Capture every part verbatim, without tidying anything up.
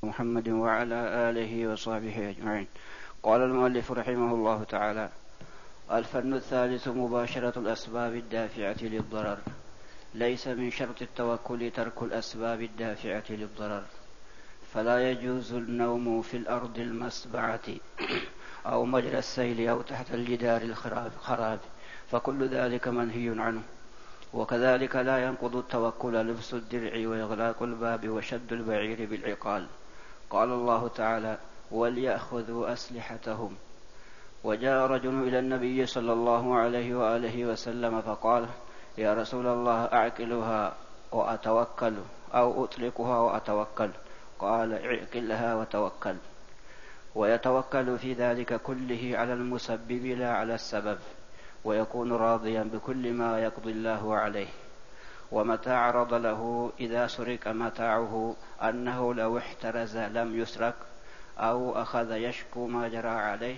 محمد وعلى آله وصحبه أجمعين. قال المؤلف رحمه الله تعالى: الفن الثالث مباشرة الأسباب الدافعة للضرر. ليس من شرط التوكل ترك الأسباب الدافعة للضرر، فلا يجوز النوم في الأرض المسبعة أو مجرى السيل أو تحت الجدار الخراب، فكل ذلك منهي عنه. وكذلك لا ينقض التوكل لبس الدرع وإغلاق الباب وشد البعير بالعقال. قال الله تعالى: وليأخذوا أسلحتهم. وجاء رجل إلى النبي صلى الله عليه وآله وسلم فقال: يا رسول الله، أعقلها وأتوكل أو أطلقها وأتوكل؟ قال: اعقلها وتوكل. ويتوكل في ذلك كله على المسبب لا على السبب، ويكون راضيا بكل ما يقضي الله عليه. ومتى عرض له إذا سرق متاعه أنه لو احترز لم يسرق، أو أخذ يشكو ما جرى عليه،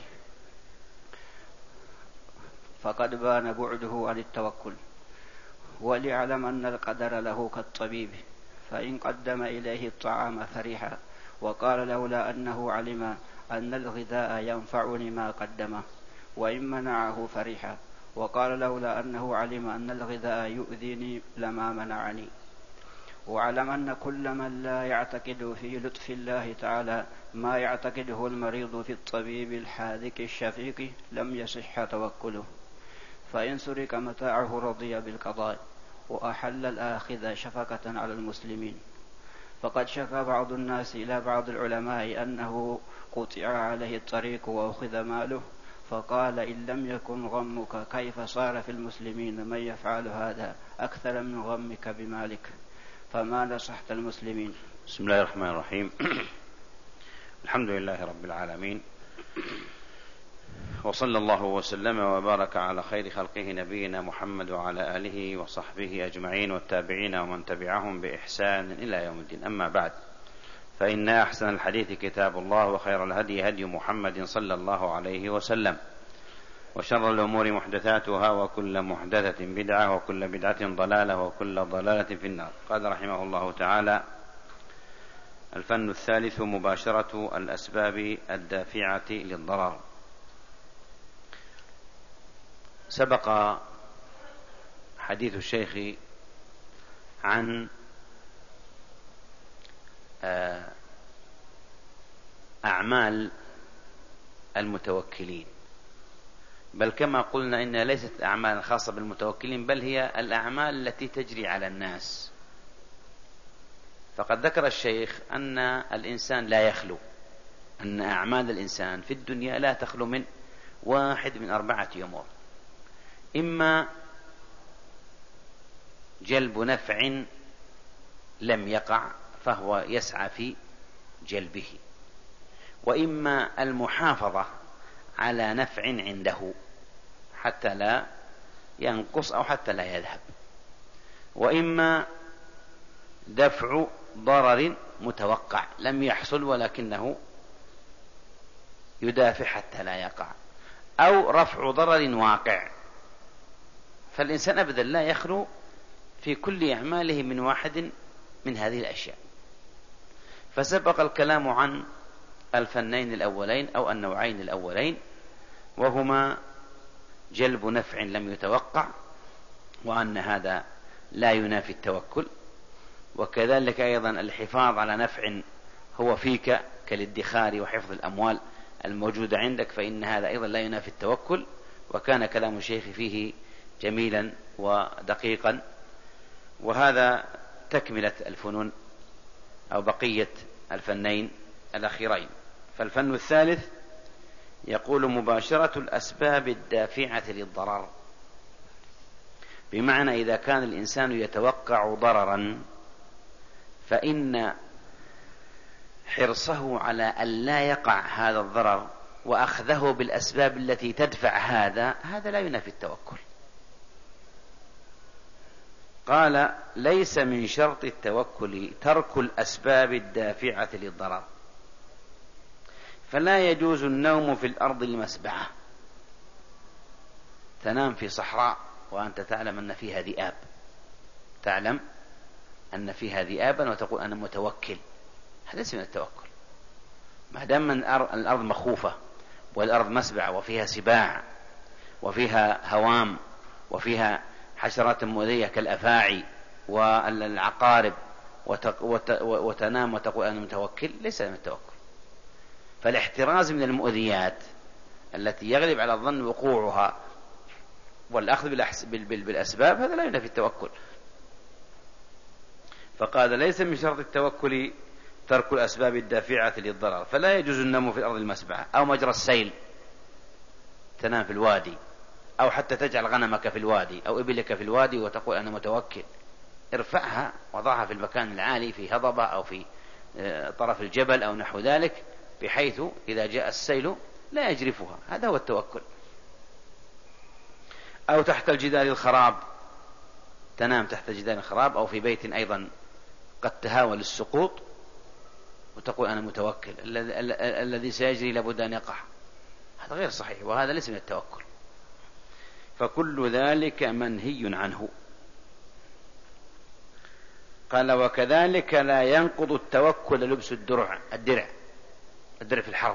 فقد بان بعده عن التوكل. وليعلم أن القدر له كالطبيب، فإن قدم إليه الطعام فرح وقال لولا أنه علم أن الغذاء ينفعني ما قدمه، وإن منعه فرح وقال لولا أنه علم أن الغذاء يؤذيني لما منعني. وعلم أن كل من لا يعتقد في لطف الله تعالى ما يعتقده المريض في الطبيب الحاذق الشفيق لم يصح توكله. فإن سرق متاعه رضي بالقضاء وأحل الآخذ شفقة على المسلمين. فقد شكى بعض الناس إلى بعض العلماء أنه قطع عليه الطريق وأخذ ماله، فقال: إن لم يكن غمك كيف صار في المسلمين من يفعل هذا أكثر من غمك بمالك؟ فما نصحت المسلمين؟ بسم الله الرحمن الرحيم. الحمد لله رب العالمين، وصلى الله وسلم وبارك على خير خلقه نبينا محمد وعلى آله وصحبه أجمعين والتابعين ومن تبعهم بإحسان إلى يوم الدين. أما بعد، فإن أحسن الحديث كتاب الله، وخير الهدي هدي محمد صلى الله عليه وسلم، وشر الأمور محدثاتها، وكل محدثة بدعة، وكل بدعة ضلالة، وكل ضلالة في النار. قال رحمه الله تعالى: الفن الثالث مباشرة الأسباب الدافعة للضرر. سبق حديث الشيخ عن أعمال المتوكلين، بل كما قلنا إنها ليست أعمال خاصة بالمتوكلين، بل هي الأعمال التي تجري على الناس. فقد ذكر الشيخ أن الإنسان لا يخلو، أن أعمال الإنسان في الدنيا لا تخلو من واحد من أربعة أمور: إما جلب نفع لم يقع فهو يسعى في جلبه، وإما المحافظة على نفع عنده حتى لا ينقص أو حتى لا يذهب، وإما دفع ضرر متوقع لم يحصل ولكنه يدافع حتى لا يقع، أو رفع ضرر واقع. فالإنسان أبدا لا يخلو في كل أعماله من واحد من هذه الأشياء. فسبق الكلام عن الفنين الأولين أو النوعين الأولين، وهما جلب نفع لم يتوقع، وأن هذا لا ينافي التوكل، وكذلك أيضا الحفاظ على نفع هو فيك كالادخار وحفظ الأموال الموجودة عندك، فإن هذا أيضا لا ينافي التوكل. وكان كلام الشيخ فيه جميلا ودقيقا. وهذا تكملة الفنون أو بقية الفنين الأخيرين. فالفن الثالث يقول: مباشرة الأسباب الدافعة للضرر، بمعنى إذا كان الإنسان يتوقع ضررا فإن حرصه على أن لا يقع هذا الضرر وأخذه بالأسباب التي تدفع هذا هذا لا ينافي التوكل. قال: ليس من شرط التوكل ترك الأسباب الدافعة للضرر، فلا يجوز النوم في الأرض المسبعة. تنام في صحراء وأنت تعلم أن فيها ذئاب، تعلم أن فيها ذئابا وتقول أنا متوكل، هذا ليس من التوكل. ما دام من الأرض مخوفة والأرض مسبع وفيها سباع وفيها هوام وفيها حشرات مؤذية كالأفاعي والعقارب وتنام وتقول أنا متوكل، ليس من التوكل. فالاحتراز من المؤذيات التي يغلب على الظن وقوعها والأخذ بالأسباب هذا لا ينافي التوكل. فقال ليس من شرط التوكل ترك الأسباب الدافعة للضرر، فلا يجوز النوم في الأرض المسبعة أو مجرى السيل، تنام في الوادي، أو حتى تجعل غنمك في الوادي أو إبلك في الوادي وتقول أنا متوكل. ارفعها وضعها في المكان العالي في هضبة أو في طرف الجبل أو نحو ذلك، بحيث إذا جاء السيل لا يجرفها، هذا هو التوكل. أو تحت الجدار الخراب، تنام تحت جدار الخراب أو في بيت أيضا قد تهاول السقوط وتقول أنا متوكل، الذي سيجري لابد أن يقع، هذا غير صحيح وهذا ليس من التوكل. فكل ذلك منهي عنه. قال وكذلك لا ينقض التوكل لبس الدرع الدرع الدرع في الحرب،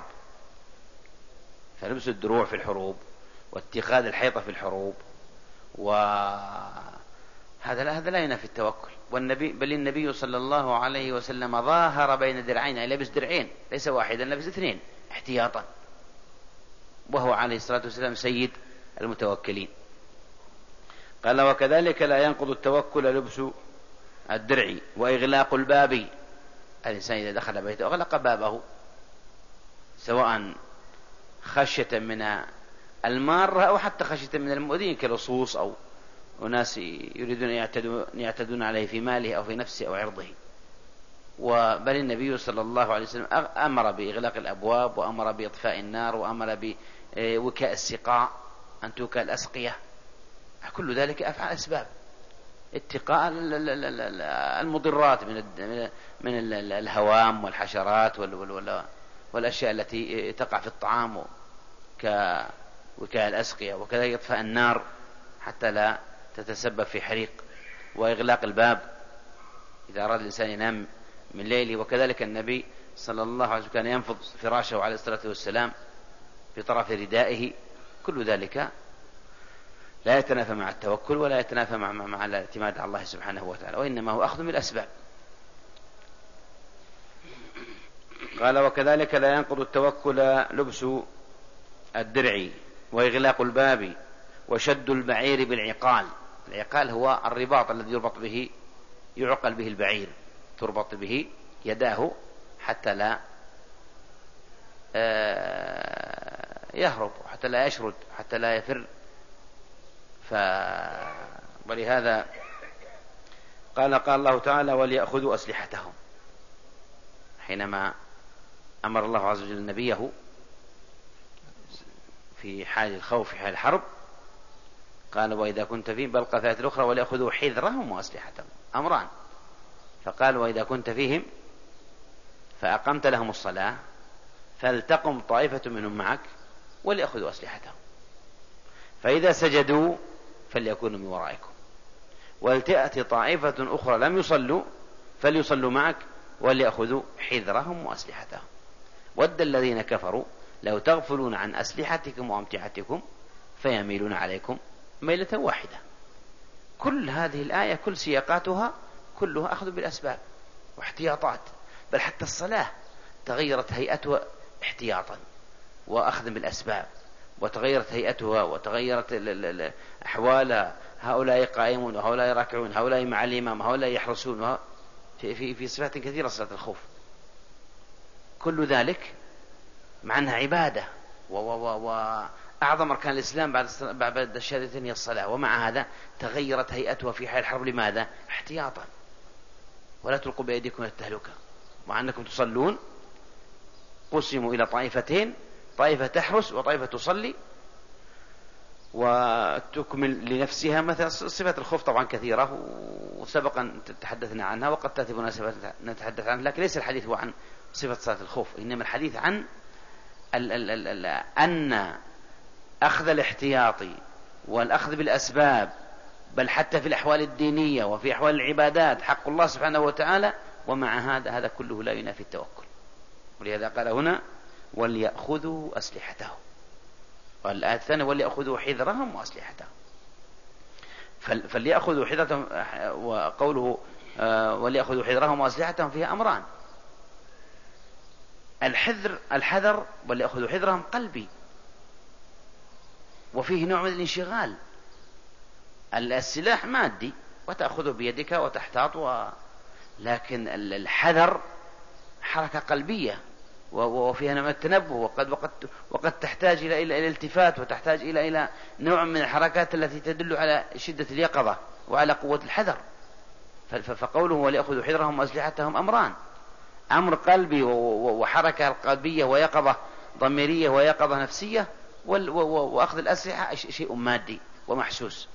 فلبس الدروع في الحروب واتخاذ الحيطة في الحروب وهذا لا هذا لا ينافي التوكل. والنبي بل النبي صلى الله عليه وسلم ظاهر بين درعين، أي لبس درعين ليس واحدا، لبس اثنين احتياطا، وهو عليه الصلاة والسلام سيد المتوكلين. قال وكذلك لا ينقض التوكل لبس الدرع وإغلاق الباب، الإنسان إذا دخل بيته أغلق بابه سواء خشية من المارة أو حتى خشية من المؤذين كاللصوص أو وناس يريدون يعتدون, يعتدون عليه في ماله أو في نفسه أو عرضه. وبل النبي صلى الله عليه وسلم أمر بإغلاق الأبواب وأمر بإطفاء النار وأمر بوكاء السقاء أن توكى الأسقية، كل ذلك أفعال أسباب اتقاء المضرات من من الهوام والحشرات والأشياء التي تقع في الطعام كوكاء الأسقية، وكذا يطفأ النار حتى لا تتسبب في حريق، وإغلاق الباب إذا أراد الإنسان ينام من ليله. وكذلك النبي صلى الله عليه وسلم كان ينفض فراشه عليه الصلاة والسلام في طرف ردائه، كل ذلك لا يتنافى مع التوكل ولا يتنافى مع, مع الاعتماد على الله سبحانه وتعالى، وإنما هو أخذ بالأسباب. قال وكذلك لا ينقض التوكل لبس الدرع وإغلاق الباب وشد البعير بالعقال. العقال هو الرباط الذي يربط به يعقل به البعير، تربط به يداه حتى لا يهرب حتى لا يشرد حتى لا يفر. ف... ولهذا قال قال الله تعالى وليأخذوا أسلحتهم، حينما أمر الله عز وجل نبيه في حال الخوف في حال الحرب قال وإذا كنت فيهم، بل قال في الآية الأخرى وليأخذوا حذرهم وأسلحتهم، أمران. فقال وإذا كنت فيهم فأقمت لهم الصلاة فلتقم طائفة منهم معك وليأخذوا أسلحتهم، فإذا سجدوا فليكونوا من ورائكم، ولتأتي طائفة أخرى لم يصلوا فليصلوا معك وليأخذوا حذرهم وأسلحتهم، ود الذين كفروا لو تغفلون عن أسلحتكم وأمتعتكم فيميلون عليكم ميلة واحدة. كل هذه الآية كل سياقاتها كلها أخذ بالأسباب واحتياطات، بل حتى الصلاة تغيرت هيئتها احتياطا وأخذ بالأسباب، وتغيرت هيئتها وتغيرت أحوالها، هؤلاء قائمون وهؤلاء راكعون، هؤلاء مع الإمام، هؤلاء يحرسون، في, في, في صفات كثيرة صلاة الخوف. كل ذلك مع أنها عبادة وأعظم أركان الإسلام بعد بعد الشهادتين هي الصلاة، ومع هذا تغيرت هيئتها في حال الحرب. لماذا؟ احتياطا. ولا تلقوا بأيديكم إلى التهلكة، مع أنكم تصلون قسموا إلى طائفتين، طائفة تحرس وطائفة تصلي وتكمل لنفسها. مثلا صفات الخوف طبعا كثيرة وسبقا تحدثنا عنها وقد تأتي مناسبة نتحدث عنها، لكن ليس الحديث هو عن صفة صلاة الخوف، إنما الحديث عن ال ال ال ال أن أخذ الاحتياطي والأخذ بالأسباب، بل حتى في الأحوال الدينية وفي أحوال العبادات حق الله سبحانه وتعالى، ومع هذا هذا كله لا ينافي التوكل. ولهذا قال هنا وليأخذوا أسلحتهم، والآية الثانية وليأخذوا حذرهم وأسلحتهم. فليأخذوا حذرهم، وقوله وليأخذوا حذرهم وأسلحتهم فيها أمران. الحذر الحذر وليأخذوا حذرهم قلبي، وفيه نوع من الانشغال. السلاح مادي وتأخذه بيدك وتحتاط و... لكن الحذر حركة قلبية وفيها نوع من التنبه، وقد وقد وقد تحتاج إلى إلى الالتفات، وتحتاج إلى إلى نوع من الحركات التي تدل على شدة اليقظة وعلى قوة الحذر. فقوله وليأخذوا حذرهم وأسلحتهم أمران: أمر قلبي وحركة قلبية ويقظة ضميرية ويقظة نفسية، وأخذ الأسلحة شيء مادي ومحسوس.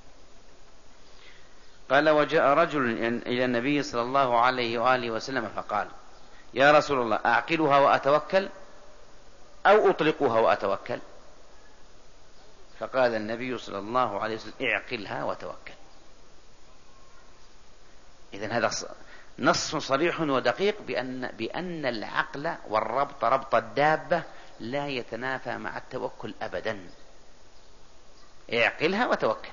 قال: وجاء رجل إلى النبي صلى الله عليه وآله وسلم فقال: يا رسول الله، أعقلها وأتوكل أو أطلقها وأتوكل؟ فقال النبي صلى الله عليه وسلم: اعقلها وتوكل. إذن هذا نص صريح ودقيق بأن, بأن العقل والربط ربط الدابة لا يتنافى مع التوكل أبدا. اعقلها وتوكل.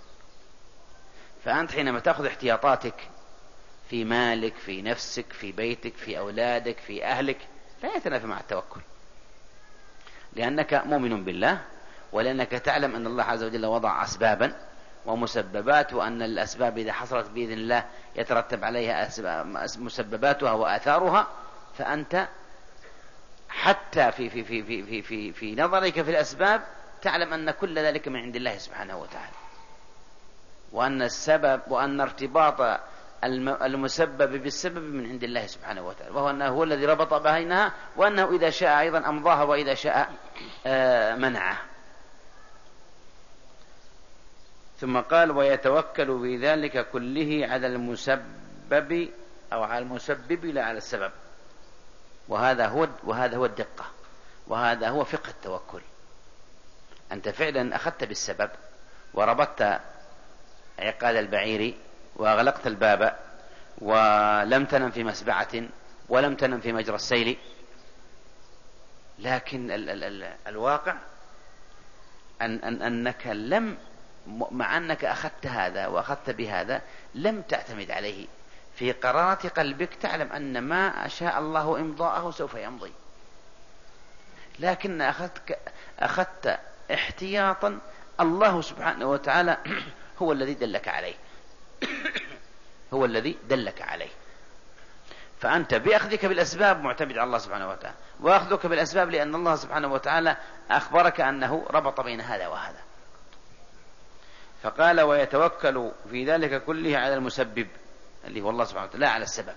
فأنت حينما تأخذ احتياطاتك في مالك، في نفسك، في بيتك، في أولادك، في أهلك، لا يتنافى مع التوكل، لأنك مؤمن بالله، ولأنك تعلم أن الله عز وجل وضع أسبابا ومسببات، وأن الأسباب إذا حصلت بإذن الله يترتب عليها مسبباتها وآثارها. فأنت حتى في, في, في, في, في, في, في نظرك في الأسباب تعلم أن كل ذلك من عند الله سبحانه وتعالى، وأن السبب وأن ارتباط المسبب بالسبب من عند الله سبحانه وتعالى، وهو أنه هو الذي ربط بينها، وأنه إذا شاء أيضا أمضاها وإذا شاء منعه. ثم قال: ويتوكل في ذلك كله على المسبب أو على المسبب لا على السبب. وهذا هو وهذا هو الدقة، وهذا هو فقه التوكل. أنت فعلا أخذت بالسبب وربطت عقال البعير وأغلقت الباب ولم تنم في مسبعة ولم تنم في مجرى السيل، لكن ال ال ال الواقع أن أن أنك لم مع أنك أخذت هذا وأخذت بهذا لم تعتمد عليه. في قرارة قلبك تعلم أن ما شاء الله إمضاءه سوف يمضي، لكن أخذت أخذت احتياطا الله سبحانه وتعالى هو الذي دلك عليه هو الذي دلك عليه. فأنت بأخذك بالأسباب معتمد على الله سبحانه وتعالى، وأخذك بالأسباب لأن الله سبحانه وتعالى أخبرك أنه ربط بين هذا وهذا. فقال: ويتوكل في ذلك كله على المسبب اللي هو الله سبحانه وتعالى لا على السبب،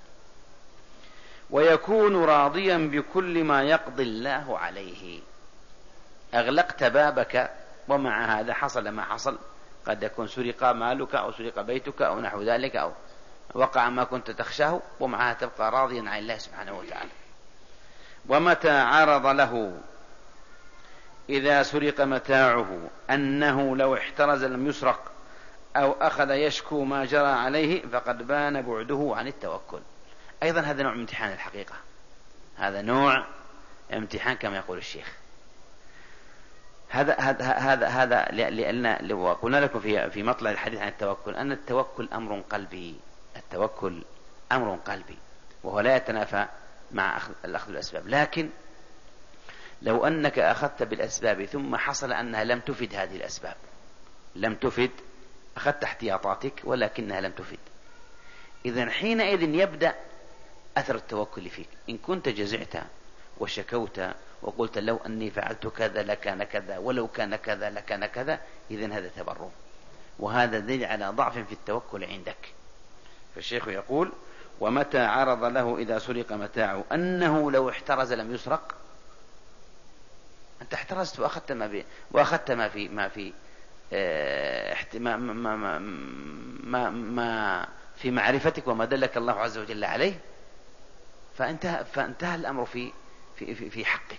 ويكون راضيا بكل ما يقضي الله عليه. أغلقت بابك ومع هذا حصل ما حصل، قد يكون سرق مالك أو سرق بيتك أو نحو ذلك، أو وقع ما كنت تخشاه، ومعها تبقى راضيا عن الله سبحانه وتعالى. ومتى عرض له إذا سرق متاعه أنه لو احترز لم يسرق أو أخذ يشكو ما جرى عليه فقد بان بعده عن التوكل. أيضا هذا نوع من امتحان الحقيقة، هذا نوع امتحان كما يقول الشيخ. هذا هذا هذا هذا لأن وقلنا لكم في في مطلع الحديث عن التوكل أن التوكل أمر قلبي، التوكل أمر قلبي، وهو لا يتنافى مع الأخذ بالأسباب. لكن لو أنك أخذت بالأسباب ثم حصل أنها لم تفد هذه الأسباب، لم تفد، أخذت احتياطاتك ولكنها لم تفد، إذن حينئذ يبدأ أثر التوكل فيك. إن كنت جزعت وشكوت وقلت لو أني فعلت كذا لكان كذا، ولو كان كذا لكان كذا، إذن هذا تبرم، وهذا دليل على ضعف في التوكل عندك. فالشيخ يقول: ومتى عرض له إذا سرق متاعه أنه لو احترز لم يسرق. أنت احترزت وأخذت ما في وأخذت ما في ما في اه ما, ما, ما, ما, ما في معرفتك وما دلك الله عز وجل عليه، فانتهى فانتهى الأمر في في في, في حقك.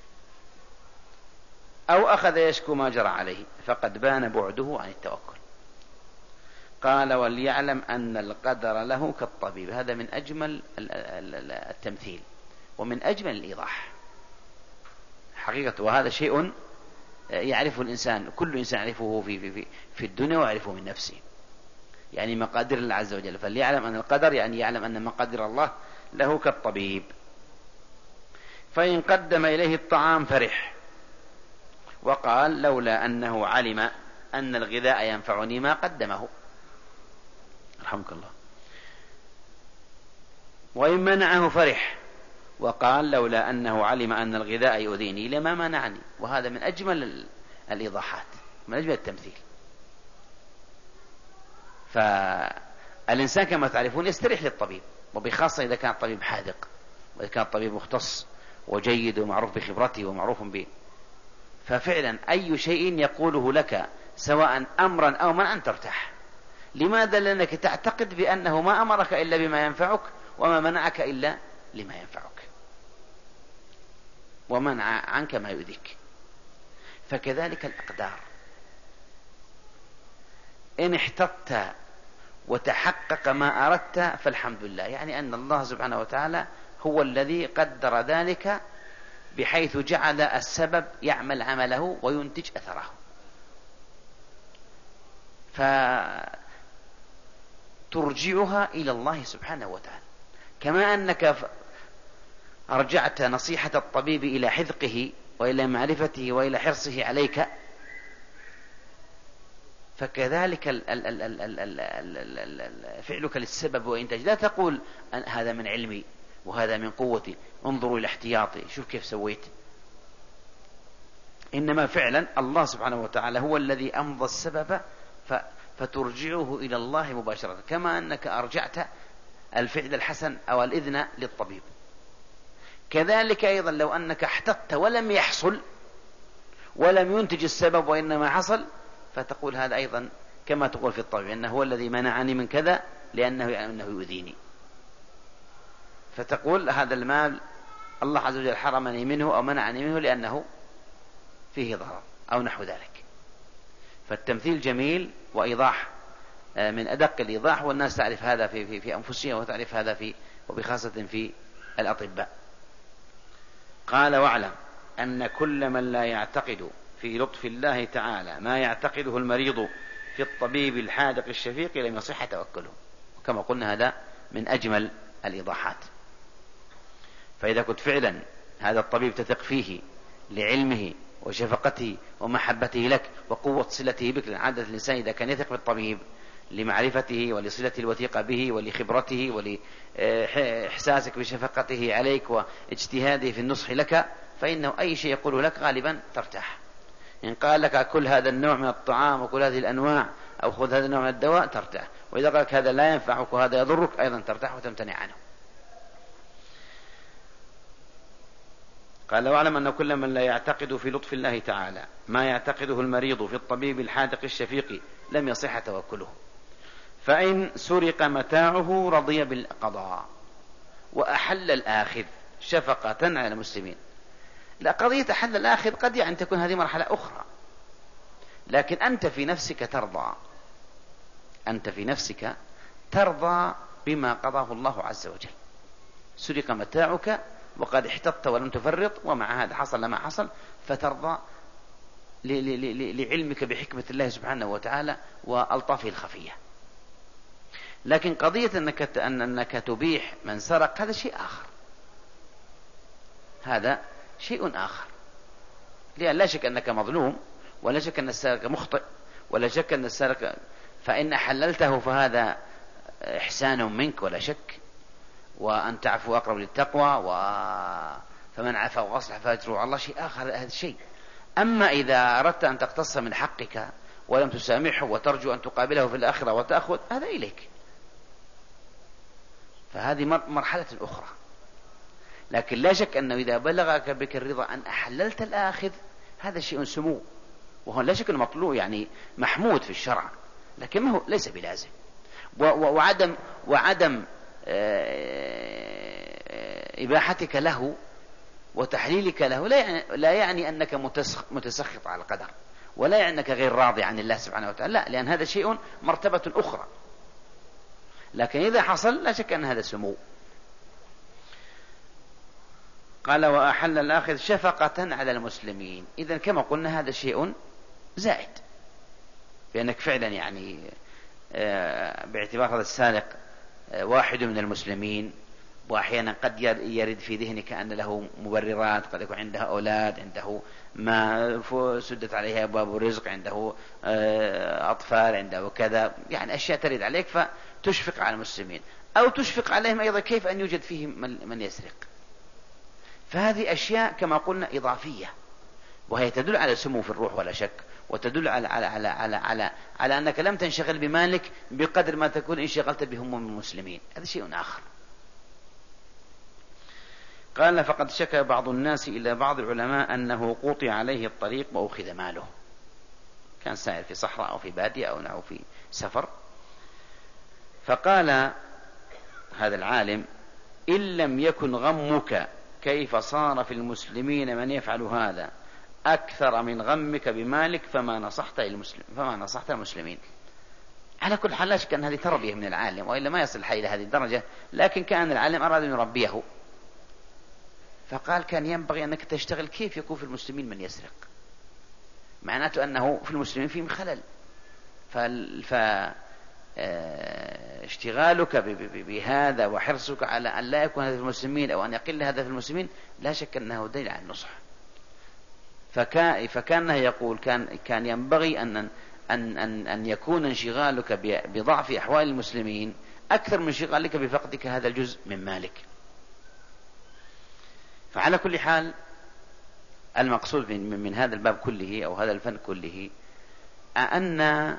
أو أخذ يشكو ما جرى عليه فقد بان بعده عن التوكل. قال: وليعلم أن القدر له كالطبيب. هذا من أجمل التمثيل. ومن أجمل الإيضاح حقيقة. وهذا شيء يعرفه الإنسان، كل إنسان يعرفه في, في, في, في الدنيا ويعرفه من نفسه، يعني مقادير الله عز وجل. فليعلم أن القدر يعني يعلم أن مقادير الله له كالطبيب. فإن قدم إليه الطعام فرح وقال لولا أنه علم أن الغذاء ينفعني ما قدمه، رحمك الله. وإن منعه فرح وقال لولا أنه علم أن الغذاء يؤذيني لما منعني. وهذا من أجمل الإيضاحات، من أجمل التمثيل. فالإنسان كما تعرفون يستريح للطبيب، وبخاصة إذا كان الطبيب حاذق، وإذا كان الطبيب مختص وجيد ومعروف بخبرته ومعروف به. ففعلا أي شيء يقوله لك سواء أمرا أو منعا ترتاح. لماذا؟ لأنك تعتقد بأنه ما أمرك إلا بما ينفعك، وما منعك إلا لما ينفعك، ومنع عنك ما يؤذيك. فكذلك الأقدار، إن احتطت وتحقق ما أردت فالحمد لله، يعني أن الله سبحانه وتعالى هو الذي قدر ذلك بحيث جعل السبب يعمل عمله وينتج أثره. فترجعها إلى الله سبحانه وتعالى، كما أنك أرجعت نصيحة الطبيب إلى حذقه وإلى معرفته وإلى حرصه عليك، فكذلك فعلك للسبب وإنتاج. لا تقول هذا من علمي وهذا من قوتي، انظروا إلى احتياطي، شوف كيف سويت. إنما فعلا الله سبحانه وتعالى هو الذي أمضى السبب، فترجعه إلى الله مباشرة، كما أنك أرجعت الفعل الحسن أو الإذن للطبيب. كذلك أيضا لو أنك احتطت ولم يحصل ولم ينتج السبب وإنما حصل، فتقول هذا أيضا كما تقول في الطبيب أنه هو الذي منعني من كذا لأنه يعني أنه يؤذيني، فتقول هذا المال الله عز وجل حرمني منه أو منعني منه لأنه فيه ضرر أو نحو ذلك. فالتمثيل جميل وإيضاح من أدق الإيضاح، والناس تعرف هذا في, في, في أنفسها، وتعرف هذا في وبخاصة في الأطباء. قال واعلم أن كل من لا يعتقد في لطف الله تعالى ما يعتقده المريض في الطبيب الحاذق الشفيق لم يصح توكله. وكما قلنا هذا من أجمل الإيضاحات. فإذا كنت فعلا هذا الطبيب تثق فيه لعلمه وشفقته ومحبته لك وقوة صلته بك، عادة الإنسان إذا كان يثق بالطبيب لمعرفته ولصلته الوثيقة به ولخبرته ولإحساسك بشفقته عليك واجتهاده في النصح لك، فإنه أي شيء يقوله لك غالبا ترتاح. إن قال لك كل هذا النوع من الطعام وكل هذه الأنواع أو خذ هذا النوع من الدواء ترتاح، وإذا قال لك هذا لا ينفعك وهذا يضرك أيضا ترتاح وتمتنع عنه. قال واعلم أن كل من لا يعتقد في لطف الله تعالى ما يعتقده المريض في الطبيب الحاذق الشفيق لم يصح توكله. فإن سرق متاعه رضي بالقضاء وأحل الآخذ شفقة على المسلمين. لا، قضية أحل الآخذ قد يعني تكون هذه مرحلة أخرى، لكن أنت في نفسك ترضى، أنت في نفسك ترضى بما قضاه الله عز وجل. سرق متاعك وقد احتطت ولم تفرط، ومع هذا حصل ما حصل، فترضى لعلمك بحكمة الله سبحانه وتعالى وألطافه الخفية. لكن قضية أنك, أنك تبيح من سرق هذا شيء آخر، هذا شيء آخر، لأن لا شك أنك مظلوم، ولا شك أن السارق مخطئ، ولا شك أن السارق، فإن حللته فهذا إحسان منك ولا شك، وأن تعفو أقرب للتقوى، و... فمن عفا وأصلح فأجره على الله شيء آخر هذا الشيء. أما إذا أردت أن تقتص من حقك ولم تسامحه وترجو أن تقابله في الآخرة وتأخذ هذا إليك، فهذه مرحلة أخرى. لكن لا شك أنه إذا بلغك بك الرضا أن أحللت الآخذ هذا شيء سمو، وهو لا شك أنه مطلوب يعني محمود في الشرع، لكن ما هو ليس بلازم. وعدم وعدم إباحتك له وتحليلك له لا يعني, لا يعني أنك متسخط على القدر، ولا يعني أنك غير راضي عن الله سبحانه وتعالى، لا، لأن هذا شيء مرتبة أخرى. لكن إذا حصل لا شك أن هذا سمو. قال وأحل الآخذ شفقة على المسلمين. إذن كما قلنا هذا شيء زائد، بأنك فعلا يعني باعتبار هذا السارق واحد من المسلمين، وأحيانا قد يرد في ذهنك أن له مبررات، قد يكون عنده أولاد، عنده ما سدت عليها أبواب الرزق، عنده أطفال، عنده كذا، يعني أشياء ترد عليك فتشفق على المسلمين، أو تشفق عليهم أيضا كيف أن يوجد فيهم من يسرق. فهذه أشياء كما قلنا إضافية، وهي تدل على سمو في الروح ولا شك، وتدل على على على على على, على أنك لم تنشغل بمالك بقدر ما تكون انشغلت بهم المسلمين. هذا شيء آخر. قال فقد شكى بعض الناس إلى بعض العلماء أنه قوطع عليه الطريق وأخذ ماله. كان سائر في صحراء أو في بادية أو في سفر، فقال هذا العالم إن لم يكن غمك كيف صار في المسلمين من يفعل هذا أكثر من غمك بمالك فما نصحت المسلم فما نصحت المسلمين. على كل حال لا شك أن هذه تربية من العالم، وإلا ما يصل الحي إلى هذه الدرجة، لكن كان العالم أراد أن يربيه، فقال كان ينبغي أنك تشتغل كيف يكون في المسلمين من يسرق، معناته أنه في المسلمين فيهم خلل، فاشتغالك بهذا وحرصك على أن لا يكون هذا في المسلمين أو أن يقل هذا في المسلمين لا شك أنه دليل على النصح. فكان فكانه يقول كان كان ينبغي أن أن أن أن يكون انشغالك بضعف أحوال المسلمين أكثر من انشغالك بفقدك هذا الجزء من مالك. فعلى كل حال المقصود من, من هذا الباب كله أو هذا الفن كله أن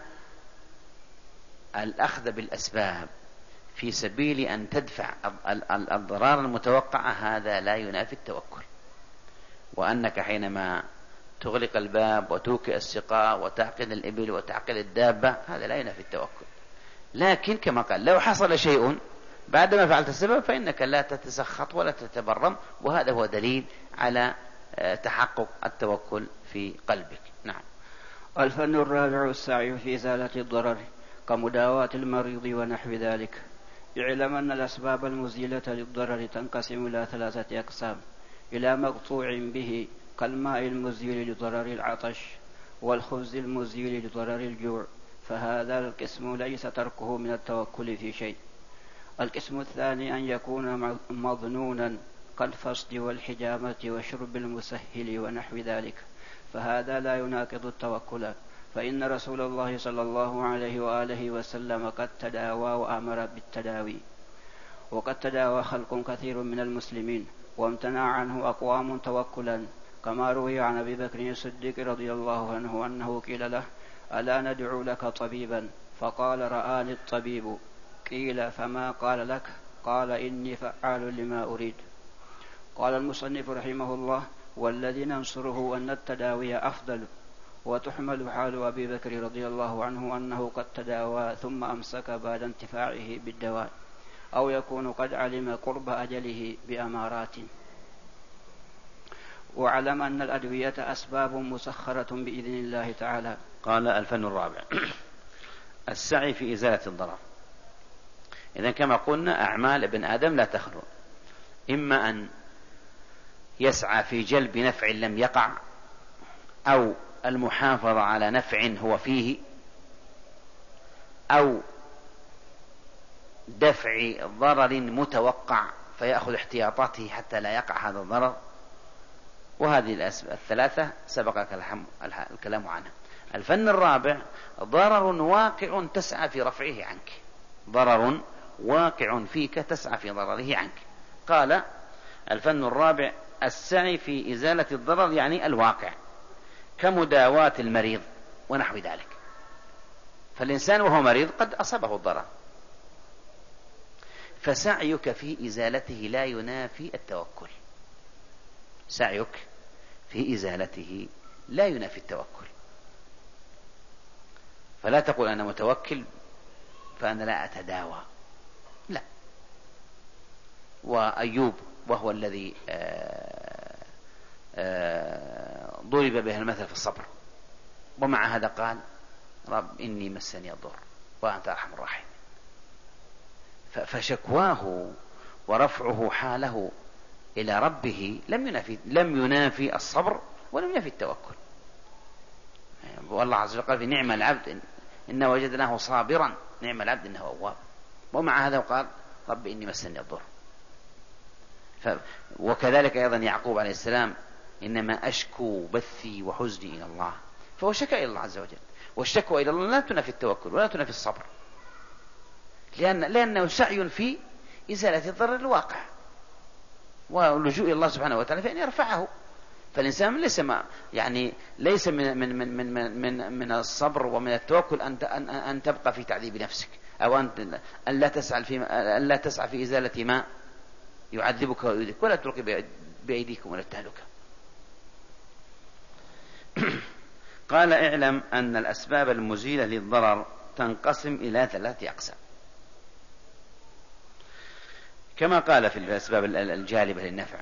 الأخذ بالأسباب في سبيل أن تدفع الضرار المتوقع هذا لا ينافي التوكل، وأنك حينما تغلق الباب وتوكئ السقاء وتعقد الإبل وتعقد الدابة هذا لا ينافي التوكل. لكن كما قال لو حصل شيء بعدما فعلت السبب فإنك لا تتسخط ولا تتبرم، وهذا هو دليل على تحقق التوكل في قلبك. نعم. الفن الرابع السعي في إزالة الضرر كمداواة المريض ونحو ذلك. اعلم أن الأسباب المزيلة للضرر تنقسم إلى ثلاثة أقسام: إلى مقطوع به كالماء المزيل لضرر العطش، والخبز المزيل لضرر الجوع، فهذا القسم ليس تركه من التوكل في شيء. القسم الثاني أن يكون مظنونا كالفصد والحجامة وشرب المسهل ونحو ذلك، فهذا لا يناقض التوكل، فإن رسول الله صلى الله عليه وآله وسلم قد تداوى وأمر بالتداوي، وقد تداوى خلق كثير من المسلمين وامتنع عنه أقوام توكلا، كما روي عن أبي بكر الصديق رضي الله عنه أنه قيل له: ألا ندعو لك طبيبا؟ فقال: رآني الطبيب. قيل: فما قال لك؟ قال: إني فعال لما أريد. قال المصنف رحمه الله: والذي ننصره أن التداوي أفضل. وتحمل حال أبي بكر رضي الله عنه أنه قد تداوى ثم أمسك بعد انتفاعه بالدواء، أو يكون قد علم قرب أجله بأمارات. وعلم أن الأدوية أسباب مسخرة بإذن الله تعالى. قال الفن الرابع السعي في إزالة الضرر. إذن كما قلنا أعمال ابن آدم لا تخلو، إما أن يسعى في جلب نفع لم يقع، أو المحافظة على نفع هو فيه، أو دفع ضرر متوقع فيأخذ احتياطاته حتى لا يقع هذا الضرر. وهذه الثلاثة سبق الكلام عنها. الفن الرابع ضرر واقع تسعى في رفعه عنك، ضرر واقع فيك تسعى في ضرره عنك. قال الفن الرابع السعي في إزالة الضرر يعني الواقع، كمداواة المريض ونحو ذلك. فالإنسان وهو مريض قد أصابه الضرر، فسعيك في إزالته لا ينافي التوكل. سعيك في إزالته لا ينافي التوكل. فلا تقول أنا متوكل فأنا لا أتداوى، لا. وأيوب وهو الذي ضرب به المثل في الصبر، ومع هذا قال: رب إني مسني الضر وأنت أرحم الراحمين. فشكواه ورفعه حاله إلى ربه لم ينافي لم ينافي الصبر ولم ينافي التوكل. والله عز وجل قال في نعم العبد إن وجدناه صابرا نعم العبد إنه أواب، ومع هذا قال رب إني مسني الضر. وكذلك أيضا يعقوب عليه السلام إنما أشكو بثي وحزني إلى الله، فهو شكا إلى الله عز وجل، والشكوى إلى الله لا تنافي التوكل ولا تنافي الصبر، لأن لأنه سعي في إزالة الضرر الواقع واللجوء إلى الله سبحانه وتعالى فإن يرفعه. فالإنسان ليس ما يعني ليس من من من من من, من الصبر ومن التوكل أن أن أن تبقى في تعذيب نفسك، أو أن أن لا تسعى في أن لا تسعى في إزالة ما يعذبك ويؤذيك، ولا تلقي بأيديكم إلى التهلكة. قال اعلم أن الأسباب المزيلة للضرر تنقسم إلى ثلاثة أقسام، كما قال في الأسباب الجالبة للنفع: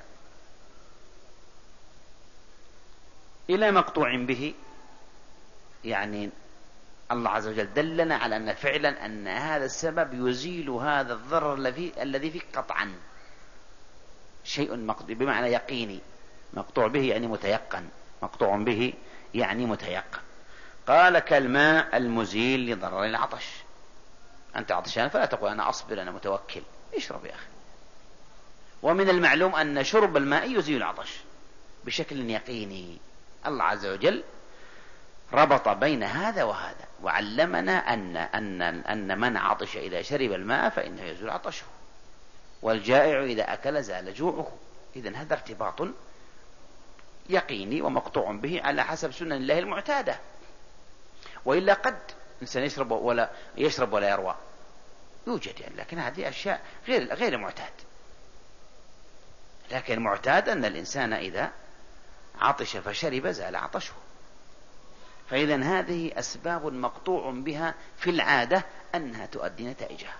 إلى مقطوع به، يعني الله عز وجل دلنا على أن فعلا أن هذا السبب يزيل هذا الضرر الذي فيك قطعا، شيء مقطوع بمعنى يقيني، مقطوع به يعني متيقن، مقطوع به يعني متيقن. قال: كالماء المزيل لضرر العطش، أنت عطشان فلا تقول أنا أصبر أنا متوكل، اشرب يا أخي. ومن المعلوم أن شرب الماء يزيل العطش بشكل يقيني. الله عز وجل ربط بين هذا وهذا، وعلمنا أن أن أن من عطش إذا شرب الماء فإنه يزول عطشه، والجائع إذا أكل زال جوعه. إذن هذا ارتباط يقيني ومقطوع به على حسب سنن الله المعتادة، وإلا قد إنسان يشرب ولا يشرب ولا يروى، يوجد يعني، لكن هذه أشياء غير غير معتاد. لكن المعتاد أن الإنسان إذا عطش فشرب زال عطشه. فإذن هذه أسباب مقطوع بها في العادة أنها تؤدي نتائجها.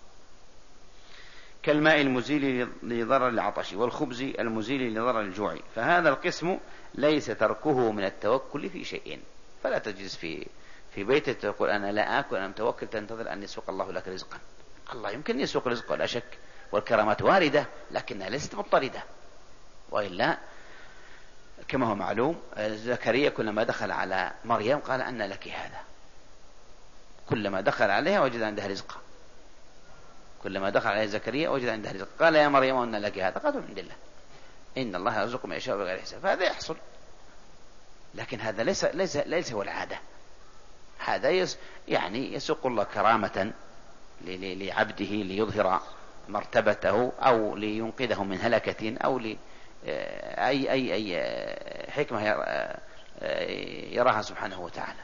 كالماء المزيل لضرر العطش والخبز المزيل لضرر الجوع، فهذا القسم ليس تركه من التوكل في شيء. فلا تجلس في في بيتك تقول أنا لا آكل أنا متوكل تنتظر أن يسوق الله لك رزقا. الله يمكن يسوق رزقه ولا شك، والكرامات واردة لكنها ليست مضطردة. وإلا كما هو معلوم زكريا كلما دخل على مريم قال أن لك هذا، كلما دخل عليها وجد عندها رزقا، كلما دخل عليه زكريا وجد عندها رزقا. قال يا مريم أن لك هذا، قالوا من عند الله إن الله يرزق من يشاء بغير حساب. فهذا يحصل، لكن هذا ليس ليس ليس هو العادة. هذا يس يعني يسوق الله كرامة لعبده ليظهر مرتبته أو لينقذه من هلكة أو ل أي أي أي حكمة يراها سبحانه وتعالى.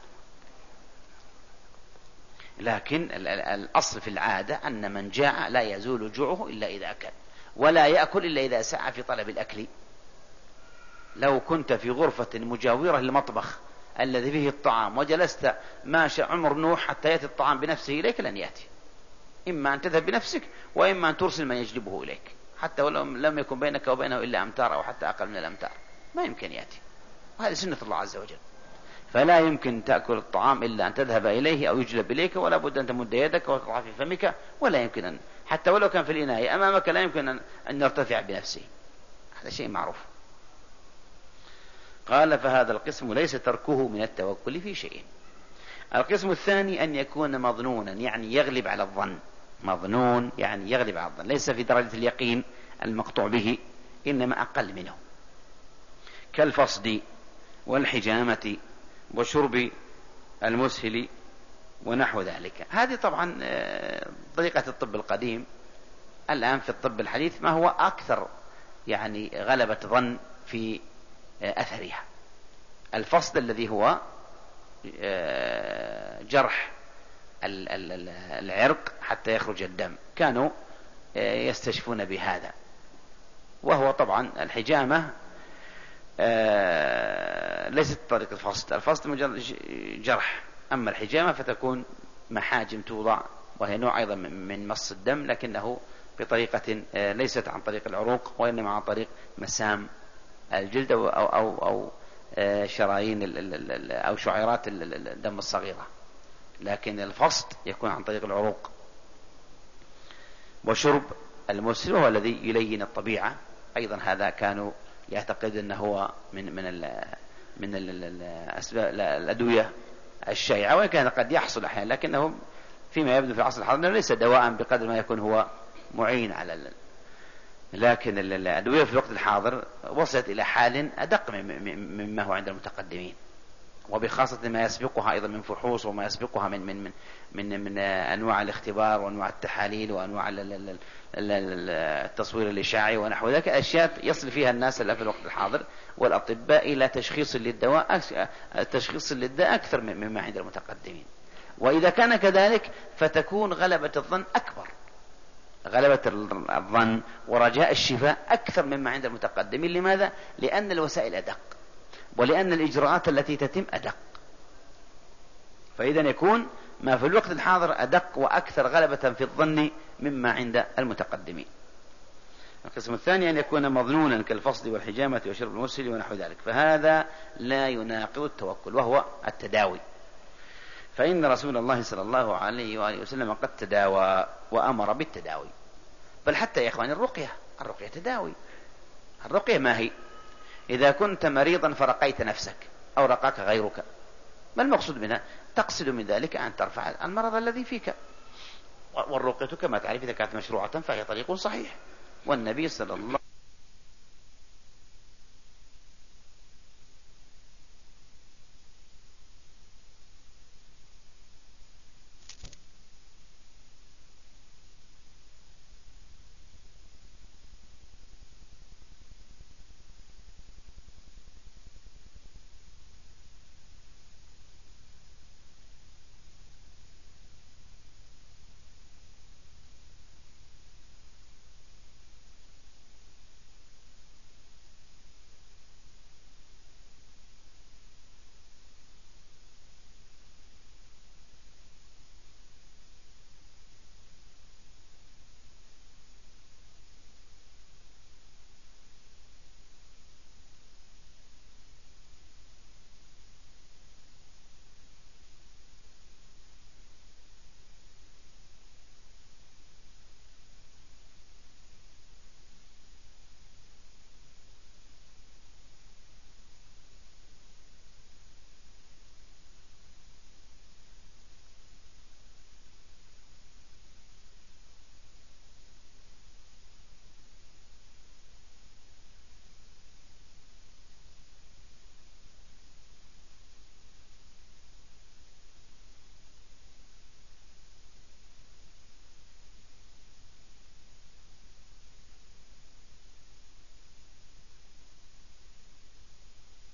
لكن الأصل في العادة أن من جاع لا يزول جوعه إلا إذا أكل، ولا يأكل إلا إذا سعى في طلب الأكل. لو كنت في غرفة مجاورة للمطبخ الذي فيه الطعام وجلست ماشى عمر نوح حتى يأتي الطعام بنفسه إليك لن يأتي، إما أن تذهب بنفسك وإما أن ترسل من يجلبه إليك، حتى ولو لم يكن بينك وبينه إلا أمتار أو حتى أقل من الأمتار ما يمكن يأتي. وهذه سنة الله عز وجل. فلا يمكن تأكل الطعام إلا أن تذهب إليه أو يجلب إليك، ولا بد أن تمد يدك وتضع في فمك، ولا يمكن أن حتى ولو كان في الإناء أمامك لا يمكن أن, أن يرتفع بنفسه. هذا شيء معروف. قال فهذا القسم ليس تركه من التوكل في شيء. القسم الثاني أن يكون مظنونا، يعني يغلب على الظن. مظنون يعني يغلب على الظن، ليس في درجة اليقين المقطوع به، إنما أقل منه، كالفصد والحجامة وشرب المسهل ونحو ذلك. هذه طبعا طريقة الطب القديم. الآن في الطب الحديث ما هو أكثر يعني غلبة ظن في أثرها. الفصد الذي هو جرح العرق حتى يخرج الدم، كانوا يستشفون بهذا. وهو طبعا الحجامة ليست طريقة الفصد، الفصد مجرد جرح، أما الحجامة فتكون محاجم توضع، وهي نوع أيضا من مص الدم، لكنه بطريقة ليست عن طريق العروق وإنما عن طريق مسام الجلد أو, أو, أو شرايين أو شعيرات الدم الصغيرة. لكن الفصد يكون عن طريق العروق. وشرب المسهل هو الذي يلين الطبيعة أيضا هذا كانوا يعتقد أنه هو من من ال من الأسباب الأدوية الشائعة، وإن كان قد يحصل أحيانا، لكنه فيما يبدو في العصر الحاضر ليس دواء بقدر ما يكون هو معين على ال... لكن الأدوية في الوقت الحاضر وصلت إلى حال أدق مما هو عند المتقدمين، وبخاصة ما يسبقها أيضا من فحوص، وما يسبقها من من من من, من أنواع الاختبار وأنواع التحاليل وأنواع التصوير الإشعاعي ونحو ذلك، أشياء يصل فيها الناس في الوقت الحاضر والأطباء إلى تشخيص للدواء تشخيص للداء أكثر مما عند المتقدمين. وإذا كان كذلك فتكون غلبة الظن أكبر، غلبة الظن ورجاء الشفاء أكثر مما عند المتقدمين. لماذا؟ لأن الوسائل أدق، ولأن الإجراءات التي تتم أدق، فإذا يكون ما في الوقت الحاضر أدق وأكثر غلبة في الظن مما عند المتقدمين. القسم الثاني أن يكون مظنونا كالفصل والحجامة وشرب المسل ونحو ذلك، فهذا لا يناقض التوكل وهو التداوي، فإن رسول الله صلى الله عليه وآله وسلم قد تداوى وأمر بالتداوي. بل حتى يا إخواني الرقية الرقية تداوي. الرقية ما هي؟ إذا كنت مريضا فرقيت نفسك أو رقاك غيرك، ما المقصود منها؟ تقصد من ذلك أن ترفع المرض الذي فيك. والرقية كما تعرف إذا كانت مشروعة فهي طريق صحيح، والنبي صلى الله